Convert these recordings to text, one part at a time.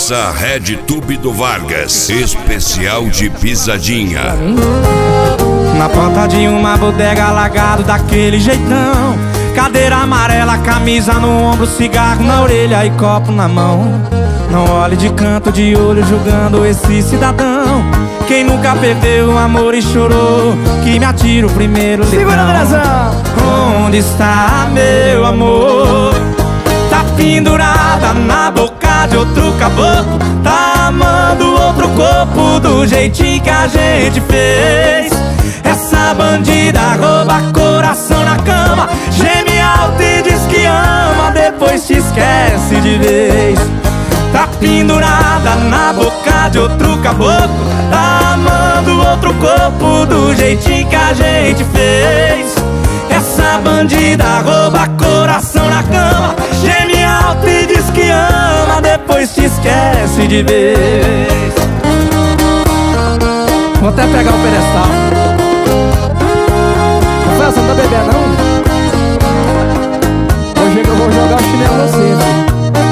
Pizza Red Tube do Vargas, especial de pisadinha. Na porta de uma bodega, largado daquele jeitão, cadeira amarela, camisa no ombro, cigarro na orelha e copo na mão. Não olhe de canto de olho julgando esse cidadão. Quem nunca perdeu o amor e chorou, que me atira o primeiro litrão. Onde está meu amor? Tá pendurada na boca de outro caboclo, tá amando outro corpo do jeitinho que a gente fez. Essa bandida rouba coração na cama, geme alto e diz que ama, depois te esquece de vez. Tá pendurada na boca de outro caboclo, tá amando outro corpo do jeitinho que a gente fez. Essa bandida rouba coração na cama, geme alto e diz que ama, depois te esquece de vez. Vou até pegar o pedestal. Rafael, você não tá bebendo não? Hoje eu vou jogar o chinelo no você, filho.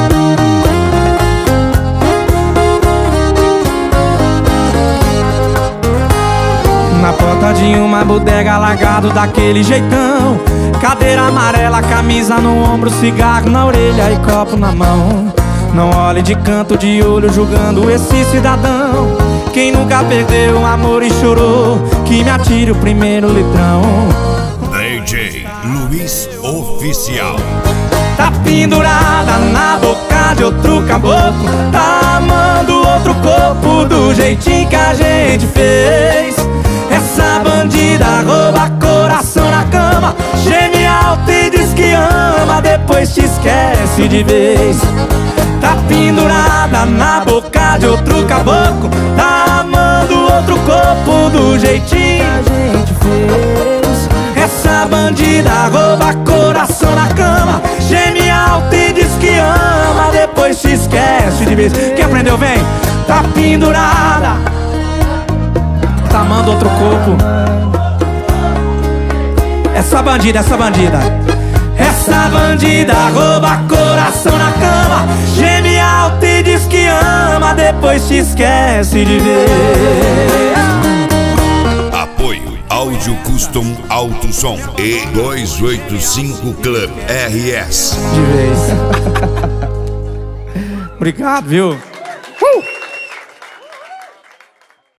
Na porta de uma bodega, largado daquele jeitão, cadeira amarela, camisa no ombro, cigarro na orelha e copo na mão. Não olhe de canto de olho julgando esse cidadão. Quem nunca perdeu o amor e chorou, que me atire o primeiro litrão. DJ Luiz Oficial. Tá pendurada na boca de outro caboclo, tá amando outro corpo do jeitinho que a gente fez. Essa bandida rouba coração na cama, geme alto e diz que ama, depois te esquece de vez. Tá pendurada na boca de outro caboclo, tá amando outro corpo do jeitinho que a gente fez. Essa bandida rouba coração na cama, geme alto e diz que ama, depois te esquece de vez. Quem aprendeu vem. Tá pendurada, tá amando outro corpo. Essa bandida, essa bandida. Essa bandida rouba coração na cama, geme alto e diz que ama, depois te esquece de ver. Apoio Áudio Custom Alto Som e 285 Club RS. De vez. Obrigado, viu?